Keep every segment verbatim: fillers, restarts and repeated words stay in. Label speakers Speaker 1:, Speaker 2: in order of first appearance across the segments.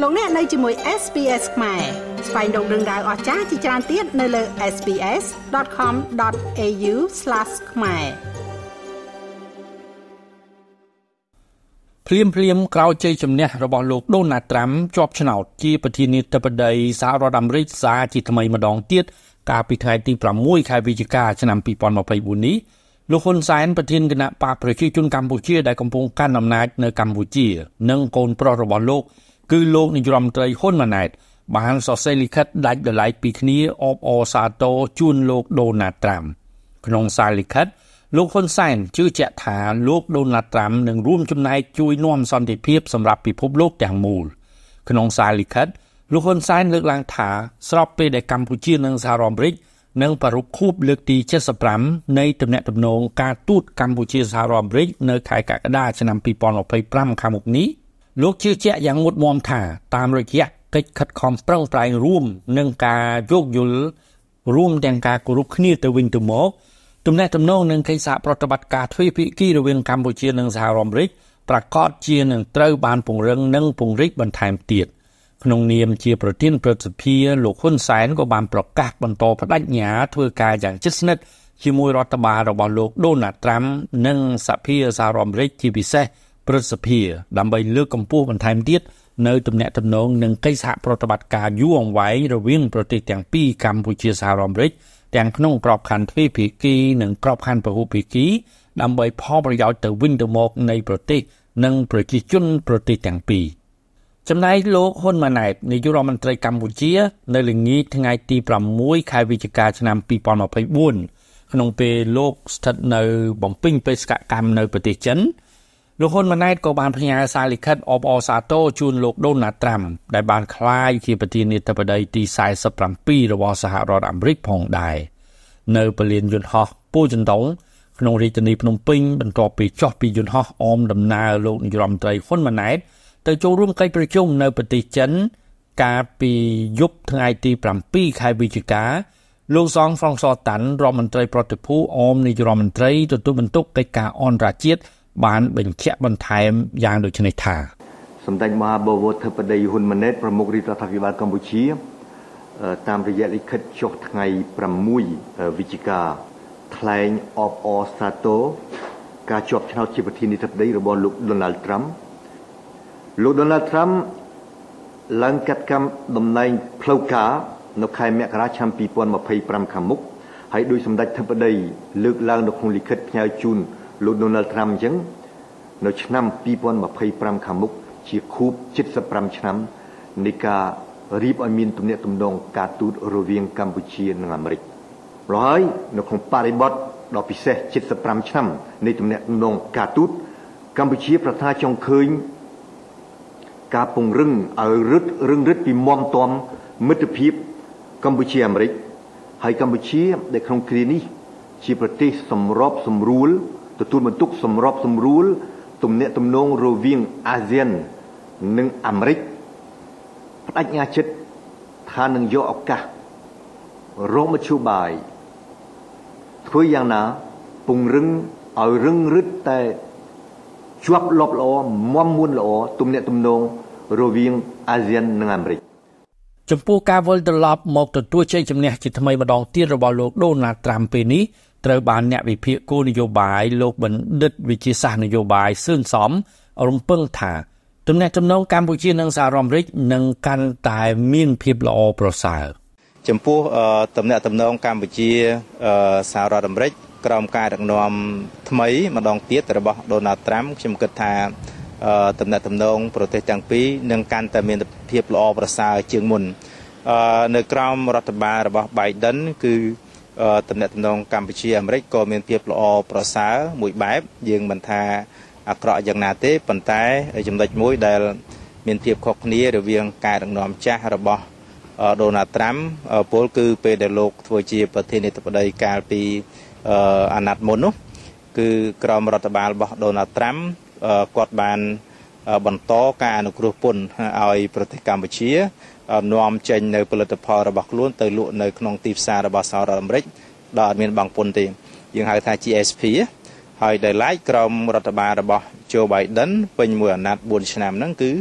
Speaker 1: លោកអ្នកនៅជាមួយ เอส บี เอส ខ្មែរស្វែងរកដឹងដៅអស្ចារ្យជាច្រើនទៀតនៅលើ เอส บี เอส ដត com ដត เอ ยู ស្លាស ខ្មែរភ្លាមភ្លាមក្រោយជ័យជំនះរបស់លោកដូណាល់ត្រាំជាប់ឆ្នោតជាប្រធានាធិបតីសហរដ្ឋអាមេរិកសារជាថ្មីម្ដងទៀតកាលពីថ្ងៃទីប្រាំមួយខែវិច្ឆិកាឆ្នាំពីរពាន់ម្ភៃបួននេះលោកហ៊ុនសែនប្រធានគណៈបកប្រជាជនកម្ពុជាដែលកំពុងកាន់អំណាចនៅកម្ពុជានិងកូនប្រុសរបស់លោកគឺលោកនាយរដ្ឋមន្ត្រីហ៊ុនម៉ាណែតបានសរសេរលិខិតដាច់ដោយឡែកពីគ្នាអបអរសាទរជូនលោកដូណាល់ត្រាំក្នុងសារលិខិតលោកហ៊ុនសែនជឿជាក់ថាលោកដូណាល់ត្រាំនឹងរួមចំណែកជួយនាំសន្តិភាពសម្រាប់ពិភពលោកទាំងមូលក្នុងសារលិខិតលោកហ៊ុនសែនលើកឡើងថាស្របពេលដែលកម្ពុជានិងសហរដ្ឋអាមេរិកនឹងប្រារព្ធខួបលើកទីเจ็ดสิบห้าនៃទំនាក់ទំនងការទូតកម្ពុជាសហរដ្ឋអាមេរិកនៅខែកក្កដាឆ្នាំពីរពាន់ម្ភៃប្រាំខាងមុខនេះលោកជឿជាក់យ៉ាងមុតមាំថាតាមរយៈកិច្ចខិតខំប្រឹងប្រែងរួមនិងការយោគយល់រួមទាំងការគោរពគ្នាទៅវិញទៅមកទំនាក់ទំនងនឹងកិច្ចសហប្រតិបត្តិការទ្វេភាគីរវាងកម្ពុជានិងសហរដ្ឋអាមេរិកប្រកាសជានឹងត្រូវបានពង្រឹងនិងពង្រីកបន្ថែមទៀតក្នុងនាមជាប្រធានព្រឹទ្ធសភាលោកហ៊ុនសែនក៏បានប្រកាសបន្តបដិញ្ញាធ្វើការយ៉ាងជិតស្និទ្ធជាមួយរដ្ឋបាលរបស់លោកដូណាល់ត្រាំនិងសភាសហរដ្ឋអាមេរិកជាពិសេសព្រឹទ្ធសភាដើម្បីលើកកម្ពស់បន្ថែមទៀតនៅទំនាក់ទំនងនិងកិច្ចសហប្រតិបត្តិការយូរអង្វែងរវាងប្រទេសទាំងពីរកម្ពុជាសហរដ្ឋអាមេរិកទាំងក្នុងក្របខ័ណ្ឌទ្វេភាគីនិងក្របខ័ណ្ឌពហុភាគីដើម្បីផលប្រយោជន៍ទៅវិញទៅមកនៃប្រទេសនិងប្រជាជនប្រទេសទាំងពីរចំណែកលោកហ៊ុនម៉ាណែតនាយករដ្ឋមន្ត្រីកម្ពុជានៅល្ងាចថ្ងៃទីប្រាំមួយខែវិច្ឆិកាឆ្នាំពីរពាន់ម្ភៃបួនក្នុងពេលលោកស្ថិតនៅបំពេញបេសកកម្មនៅប្រទេសចិនលោកហ៊ុនម៉ាណែតក៏បានផ្ញើសារលិខិតអបអរសាទរជូនលោកដូណាល់ត្រាំដែលបានក្លាយជាប្រធានាធិបតីទីសែសិបប្រាំពីររបស់សហរដ្ឋអាមេរិកផងដែរនៅពលានយន្តហោះពូជន្តុងក្នុងរាជធានីភ្នំពេញបន្ទាប់ពីចុះពីយន្តហោះអមដំណើរលោកនាយរដ្ឋមន្ត្រីហ៊ុនម៉ាណែតទៅចូលរួមកិច្ចប្រជុំនៅប្រទេសចិនកាលពីយប់ថ្ងៃទីប្រាំពីរខែវិច្ឆិកាលោកសងហ្វ្រង់សតាន់រដ្ឋមន្ត្រីប្រតិភូអមនាយរដ្ឋមន្ត្រីទទួលបន្ទុកកិច្ចការអន្តរជាតិបានបញ្ជាក់បន្ថែមយ៉ាងដូចនេះថា
Speaker 2: សម្ដេចមហាបវរធិបតីហ៊ុនម៉ាណែតប្រមុខរាជរដ្ឋាភិបាលកម្ពុជាតាមរយៈលិខិតចុះថ្ងៃប្រាំមួយវិច្ឆិកាថ្លែងអបអរសាទរការជាប់ឆ្នោតជាប្រធានាធិបតីរបស់លោកដូណាល់ត្រាំលោកដូណាល់ត្រាំឡើងកាត់កម្មតំណែងផ្លូវការនៅខែមករាឆ្នាំពីរពាន់ម្ភៃប្រាំខាងមុខហើយដោយសម្ដេចធិបតីលើកឡើងនៅក្នុងលិខិតផ្ញើជូនលោកដូណាល់ត្រាំអញ្ចឹងនៅឆ្នាំពីរពាន់ម្ភៃប្រាំខាងមុខជាខួបเจ็ดสิบห้าឆ្នាំនៃការរៀបឲ្យមានទំនាក់ទំនងការទូតរវាងកម្ពុជានិងអាមេរិកម្ល៉េះហើយនៅក្នុងបរិបទដ៏ពិសេសเจ็ดสิบห้าឆ្នាំនៃទំនាក់ទំនងការទូតកម្ពុជាប្រាថ្នាចង់ឃើញការពង្រឹងឲ្យរឹតរឹងរឹតពីមមតំមិត្តភាពកម្ពុជាអាមេរិកហើយកម្ពុជាដែលក្នុងគ្រានេះជាប្រទេសសម្របសម្រួលទទួលបន្ទុកសម្របសម្រួលទំនាក់ទំនងរវាងអាស៊ាននិងអាមេរិកបដិញ្ញាចិត្តថានឹងយកឱកាសរកមធ្យោបាយធ្វើយ៉ាងណាពង្រឹងឲ្យរឹងរឹតតែជាប់លាប់ល្អមមមួនល្អទំនាក់ទំនងរវាងអាស៊ាននិងអាមេរិក
Speaker 1: ចំពោះការវិលត្រឡប់មកទទួលជ័យជំនះជាថ្មីម្ដងទៀតរបស់លោកដូណាល់ត្រាំពេលនេះត្រូវបានអ្នកវិភាគគោលនយោបាយលោកបណ្ឌិតវិជាសាស្ត្រនយោបាយសឿនសំរំពឹងថាទំនាក់ទំនងកម្ពុជានិងសហរដ្ឋអាមេរិកនឹងកាន់តែមានភាពល្អប្រសើរ
Speaker 3: ចំពោះទំនាក់ទំនងកម្ពុជាសហរដ្ឋអាមេរិកក្រោមការដឹកនាំថ្មីម្ដងទៀតរបស់ដូណាល់ត្រាំខ្ញុំគិតថាទំនាក់ទំនងប្រទេសទាំងពីរនឹងកាន់តែមានភាពល្អប្រសើរជាងមុននៅក្រោមរដ្ឋបាលរបស់ Biden គឺទំនាក់ទំនងកម្ពុជាអាមេរិកក៏មានភាពល្អប្រសើរមួយបែបយើងមិនថាអាក្រក់យ៉ាងណាទេប៉ុន្តែចំណុចមួយដែលមានភាពខុសគ្នារវាងការដឹកនាំចាស់របស់ដូណាល់ត្រាំពលគឺពេលដែលលោកធ្វើជាប្រធានាធិបតីកាលពីអាណត្តិមុននោះគឺក្រមរដ្ឋបាលរបស់ដូណាល់ត្រាំគាត់បានបន្តការអនុគ្រោះពន្ធឲ្យប្រទេសកម្ពុជានាំចេញនៅផលិតផលរបស់ខ្លួនទៅលក់នៅក្នុងទីផ្សាររបស់សហរដ្ឋអាមេរិកដែលអត់មានបង់ពន្ធទេយើងហៅថា G S P ហើយដែលឡែកក្រមរដ្ឋបាលរបស់ Joe Biden ពេញមួយអាណត្តិបួនឆ្នាំហ្នឹងគឺ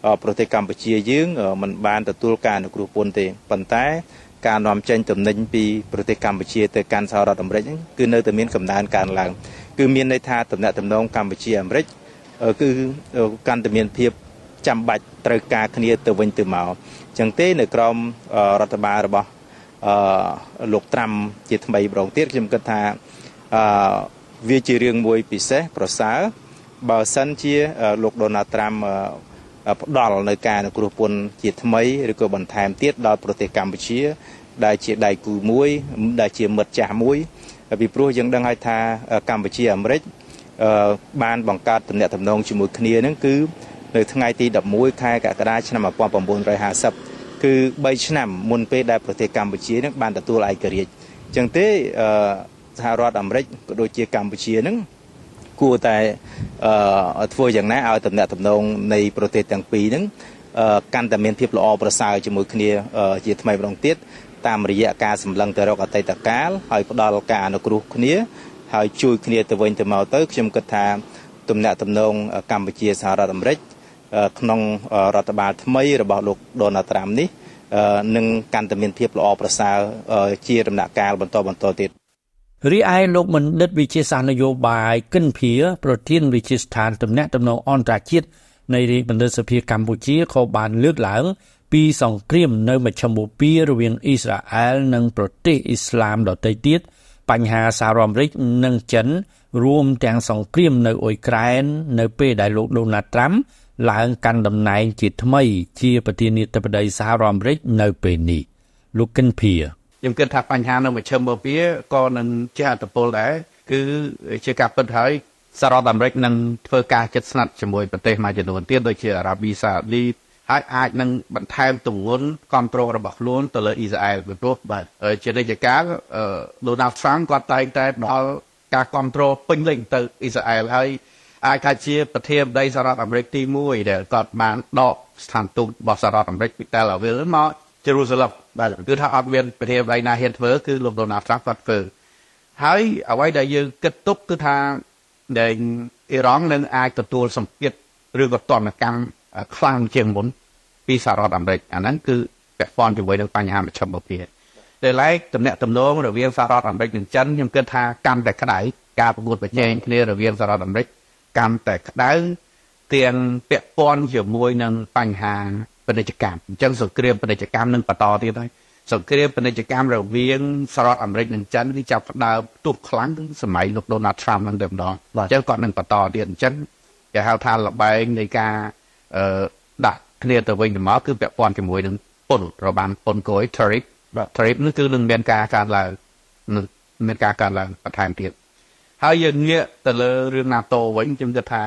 Speaker 3: ប្រទេសកម្ពុជាយើងមិនបានទទួលការអនុគ្រោះពន្ធទេប៉ុន្តែការនាំចេញទំនិញពីប្រទេសកម្ពុជាទៅកាន់សហរដ្ឋអាមេរិកគឺនៅតែមានកំណើនកើនឡើងគឺមានន័យថាទំនាក់ទំនងកម្ពុជាអាមេរិកគឺកាន់តែមានភាពចាំបាច់ត្រូវការគ្នាទៅវិញទៅមកអញ្ចឹងទេនៅក្រោមរដ្ឋបាលរបស់អឺលោកត្រាំជាថ្មីម្ដងទៀតខ្ញុំគិតថាអឺវាជារឿងមួយពិសេសប្រសើរបើសិនជាលោកដូណាល់ត្រាំផ្ដល់នៅការអនុគ្រោះពន្ធជាថ្មីឬក៏បន្ថែមទៀតដល់ប្រទេសកម្ពុជាដែលជាដៃគូមួយដែលជាមិត្តចាស់មួយពីព្រោះយើងដឹងហើយថាកម្ពុជាអាមេរិកបានបង្កើតទំនាក់ទំនងជាមួយគ្នាហ្នឹងគឺនៅថ្ងៃទីដប់មួយខែកក្កដាឆ្នាំmột nghìn chín trămห้าสิบគឺបីឆ្នាំមុនពេលដែលប្រទេសកម្ពុជានឹងបានទទួលឯករាជ្យអញ្ចឹងទេសហរដ្ឋអាមេរិកក៏ដូចជាកម្ពុជានឹងគួរតែធ្វើយ៉ាងណាឲ្យទំនាក់ទំនងនៃប្រទេសទាំងពីរហ្នឹងកាន់តែមានភាពល្អប្រសើរជាមួយគ្នាជាថ្មីម្ដងទៀតតាមរយៈការសម្លឹងទៅរកអតីតកាលហើយផ្ដល់ការអនុគ្រោះគ្នាហើយជួយគ្នាទៅវិញទៅមកទៅខ្ញុំគិតថាទំនាក់ទំនងកម្ពុជាសហរដ្ឋអាមេរិកក្នុងរដ្ឋបាលថ្មីរបស់លោកដូណាល់ត្រាំនេះនឹងកាន់តែមានភាពល្អប្រសើរជាដំណាក់កាលបន្តបន្តទៀត
Speaker 1: រីឯលោកបណ្ឌិតវិជាសាស្ត្រនយោបាយកិនភៀប្រធានវិជាស្ថានទំនាក់ទំនងអន្តរជាតិនៃរាជបណ្ឌិតសភាកម្ពុជាក៏បានលើកឡើងពីសង្គ្រាមនៅមជ្ឈមបូព៌ារវាងអ៊ីស្រាអែលនិងប្រទេសអ៊ីស្លាមដទៃទៀតបញ្ហាសហរដ្ឋអាមេរិកនិងចិនរួមទាំងសង្គ្រាមនៅអ៊ុយក្រែននៅពេលដែលលោកដូណាល់ត្រាំឡើងកាន់តំណែងជាថ្មីជាប្រធានាធិបតីសហរដ្ឋអាមេរិកនៅពេលនេះលោកកិនភៀ
Speaker 4: ខ្ញុំគិតថាបញ្ហានៅមជ្ឈមបូព៌ាក៏នឹងជាអត្តពលដែរគឺជាការពិតហើយសហរដ្ឋអាមេរិកនឹងធ្វើការជិតស្និទ្ធជាមួយប្រទេសមួយចំនួនទៀតដូចជាអារ៉ាប៊ីសាអូឌីហើយអាចនឹងបន្ថែមទម្ងន់គ្រប់គ្រងរបស់ខ្លួនទៅលើអ៊ីស្រាអែលពីព្រោះបាទជានិច្ចកាលដូណាល់ត្រាំគាត់តែងតែផ្ដល់ការគ្រប់គ្រងពេញលេញទៅអ៊ីស្រាអែលហើយអាចថាជាប្រធានាធិបតីសហរដ្ឋអាមេរិកទីមួយដែលគាត់បានដកស្ថានទូតរបស់សហរដ្ឋអាមេរិកពីតែលអាវីវមកជេរូសាឡឹមបាទគឺថាអត់មានប្រធានាធិបតីណាហ៊ានធ្វើគឺលោកដូណាល់ត្រាំគាត់ធ្វើហើយអ្វីដែលយើងគិតទុកគឺថាដែលអ៊ីរ៉ង់នឹងអាចទទួលសម្ពាធឬក៏ទណ្ឌកម្មខ្លាំងជាងមុនពីសហរដ្ឋអាមេរិកអាហ្នឹងគឺពាក់ព័ន្ធជាមួយនឹងបញ្ហាមជ្ឈមបូព៌ាដែលឡែកតំណែងតំណងរវាងសហរដ្ឋអាមេរិកនិងចិនខ្ញុំគិតថាកាន់តែក្តៅការប្រកួតប្រជែងគ្នារវាងសហរដ្ឋអាមេរិកកាន់តែក្តៅទាំងពាក់ព័ន្ធជាមួយនឹងបញ្ហាពាណិជ្ជកម្មអញ្ចឹងសង្គ្រាមពាណិជ្ជកម្មនឹងបន្តទៀតហើយសង្គ្រាមពាណិជ្ជកម្មរវាងសហរដ្ឋអាមេរិកនិងចិនគឺចាប់ផ្ដើមផ្ទុះខ្លាំងសម័យលោកដូណាល់ត្រាំហ្នឹងតែម្ដងអញ្ចឹងគាត់នឹងបន្តទៀតអញ្ចឹងគេហៅថាលបែងនៃការអឺដាក់គ្នាទៅវិញទៅមកគឺពាក់ព័ន្ធជាមួយនឹងពន្ធរបាំងពន្ធគយ tariff tariff នេះគឺនឹងមានការកើនឡើងមានការកើនឡើងបន្ថែមទៀតហើយយើងងាកទៅលើរឿង NATO វិញខ្ញុំគិតថា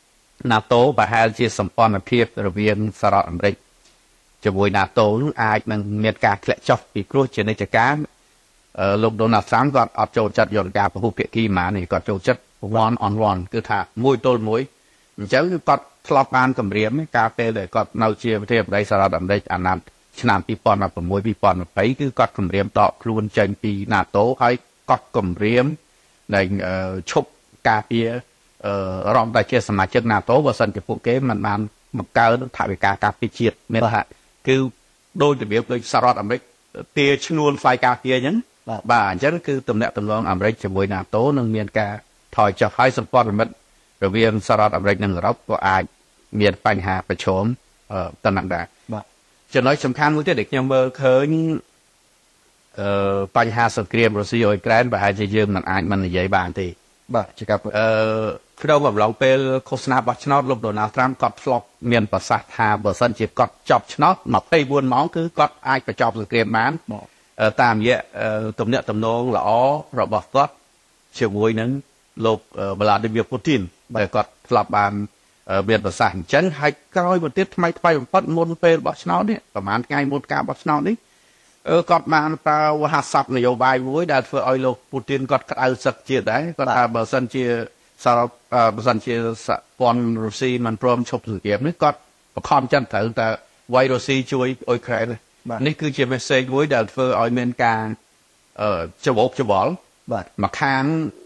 Speaker 4: NATO ប្រហែលជាសម្ព័ន្ធភាពរវាងសហរដ្ឋអាមេរិកជាមួយ NATO នោះអាចនឹងមានការធ្លាក់ចុះពីព្រោះជានិច្ចកាលលោកដូណាល់ត្រាំគាត់អត់ចូលចិត្តយន្តការពហុភាគីហ្មងនេះគាត់ចូលចិត្ត one on one គឺថាមួយទល់មួយអញ្ចឹងគាត់ធ្លាប់បានគម្រាមការពេលដែលគាត់នៅជាប្រធានាធិបតីសហរដ្ឋអាមេរិកអាណត្តិឆ្នាំពីរពាន់ដប់ប្រាំមួយ ពីរពាន់ยี่สิบគឺគាត់គម្រាមដកខ្លួនចេញពី NATO ហើយគាត់គម្រាមដែលឈប់ការពាររំតែជាសមាជិក NATO បើសិនជាពួកគេមិនបានបង្កើនថវិកាការពារជាតិមានថាគឺដោយរបៀបដូចសហរដ្ឋអាមេរិកទាឈ្នួលផ្សាយការពារអញ្ចឹងបាទអញ្ចឹងគឺទំនាក់ទំនងអាមេរិកជាមួយ NATO នឹងមានការថយចុះហើយសម្ព័ន្ធមិត្តរវាងសហរដ្ឋអាមេរិកនិងអឺរ៉ុបក៏អាចមានបញ្ហាប្រឈមតំណែងដែរបាទចំណុចសំខាន់មួយទៀតដែលខ្ញុំមើលឃើញអឺបញ្ហាសង្គ្រាមរុស្ស៊ីអ៊ុយក្រែនប្រហែលជាយើងមិនអាចមិននិយាយបានទេបាទជាការអឺក្នុងអំឡុងពេលឃោសនាបោះឆ្នោតលោកដូណាល់ត្រាំគាត់ធ្លាប់មានប្រសាសន៍ថាបើសិនជាគាត់ចប់ឆ្នោតยี่สิบสี่ម៉ោងគឺគាត់អាចបញ្ចប់សង្គ្រាមបានតាមរយៈទំនាក់ទំនងល្អរបស់គាត់ជាមួយនឹងលោកវ្លាឌីមៀពូទីនដែលគាត់ធ្លាប់បានមានប្រសាសន៍អញ្ចឹងហើយក្រោយមកទៀតថ្មីថ្មីបំផុតមុនពេលបោះឆ្នោតនេះប្រហែលថ្ងៃមុនការបោះឆ្នោតនេះគាត់បានប្រើវោហារស័ព្ទនយោបាយមួយដែលធ្វើឲ្យលោកពូទីនគាត់ក្តៅសឹកជាតិដែរគាត់ថាបើសិនជាសារបើសិនជាសហព័ន្ធរុស្ស៊ីមិនព្រមឈប់សង្គ្រាមនេះគាត់បង្ខំចិត្តត្រូវតែវាយរុស្ស៊ីជួយអ៊ុយក្រែននេះគឺជា message មួយដែលធ្វើឲ្យមានការច្របូកច្របល់បាទមកខាង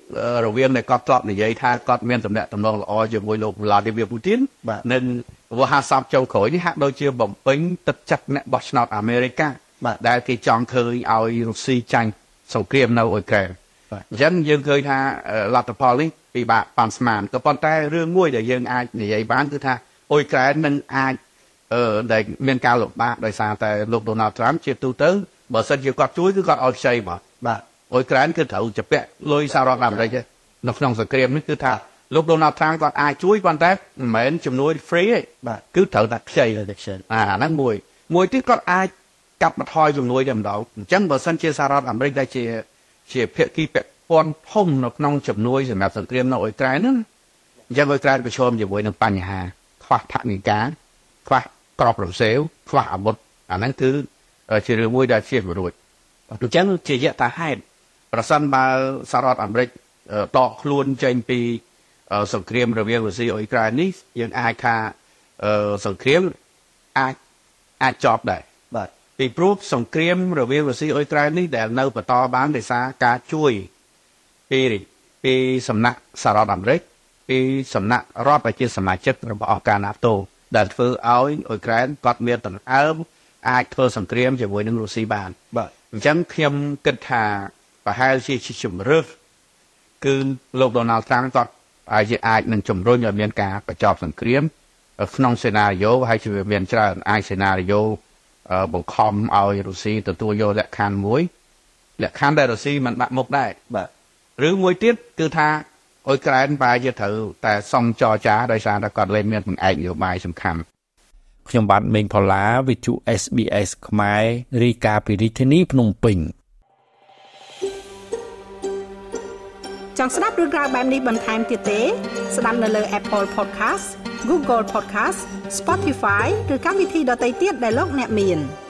Speaker 4: រវាងដែលគាត់ធ្លាប់និយាយថាគាត់មានតំណែងតំណងល្អជាមួយលោក Vladimir Putin និងវោហារស័ព្ទចុងក្រោយនេះហាក់ដូចជាបំពេញទឹកចិត្តអ្នកបោះឆ្នោតអាមេរិកដែលគេចង់ឃើញឲ្យរុស្ស៊ីចាញ់សង្គ្រាមនៅអ៊ុយក្រែនអញ្ចឹងយើងឃើញថាលទ្ធផលនេះពិបាកប៉ាន់ស្មានក៏ប៉ុន្តែរឿងមួយដែលយើងអាចនិយាយបានគឺថាអ៊ុយក្រែននឹងអាចអឺដែលមានការលំបាកដោយសារតែលោក Donald Trump ជាទូទៅបើសិនជាគាត់ជួយគឺគាត់ឲ្យខ្ចីមកបាទអ៊ុយក្រែនគឺត្រូវជពាក់លុយសហរដ្ឋអាមេរិកនៅក្នុងសង្គ្រាមនេះគឺថាលោក Donald Trump គាត់អាចជួយប៉ុន្តែមិនមែនជំនួយ free ទេបាទគឺត្រូវតែខ្ចីទៅខ្ចីអាហ្នឹងមួយមួយទៀតគាត់អាចកាត់បន្ថយជំនួយតែម្ដងអញ្ចឹងបើសិនជាសហរដ្ឋអាមេរិកដែលជាជាភាគីពាក់ព័ន្ធធំនៅក្នុងជំនួយសម្រាប់សង្គ្រាមនៅអ៊ុយក្រែនហ្នឹងអញ្ចឹងអ៊ុយក្រែនប្រឈមជាមួយនឹងបញ្ហាខ្វះថនិកាខ្វះក្របរំសេវខ្វះអាវុធអាហ្នឹងគឺជារឿងមួយដែលជាវិរួចអញ្ចឹងជាយថាហេតុប្រសិនបើសហរដ្ឋអាមេរិកដកខ្លួនចេញពីសង្គ្រាមរវាងរុស្ស៊ីអ៊ុយក្រែននេះយើងអាចថាសង្គ្រាមអាចអាចចប់ដែរបាទពីព្រោះសង្គ្រាមរវាងរុស្ស៊ីអ៊ុយក្រែននេះដែលនៅបន្តបានដោយសារការជួយពីពីសំណាក់សហរដ្ឋអាមេរិកពីសំណាក់រដ្ឋប្រជាសមាជិករបស់អង្គការ NATO ដែលធ្វើឲ្យអ៊ុយក្រែនគាត់មានដង្ហើមអាចធ្វើសង្គ្រាមជាមួយនឹងរុស្ស៊ីបានបាទអញ្ចឹងខ្ញុំគិតថាប្រហែលជាជំរឿសគឺលោក Donald Trump គាត់អាចអាចនឹងជំរុញឲ្យមានការបញ្ចប់សង្គ្រាមក្នុងសេណារីយ៉ូហើយជាមានច្រើនអាចសេណារីយ៉ូបង្ខំឲ្យរុស្ស៊ីទទួលយកលក្ខខណ្ឌមួយលក្ខខណ្ឌដែលរុស្ស៊ីមិនបាក់មុខដែរបាទឬមួយទៀតគឺថាអ៊ុយក្រែនបែរជាត្រូវតែសុំចរចាដោយសារតែគាត់លែងមានបង្អែកនយោបាយសំខាន់
Speaker 1: ខ្ញុំបាទមេងផល្លាវិទ្យុ เอส บี เอส ខ្មែររាយការណ៍ពីរាជធានីភ្នំពេញ
Speaker 5: ចង់ស្ដាប់រឿងក្រៅបែបនេះបន្ថែមទៀតទេស្ដាប់នៅលើ Apple Podcast Google Podcast Spotify ឬកម្មវិធីដទៃទៀតដែលលោកអ្នកមាន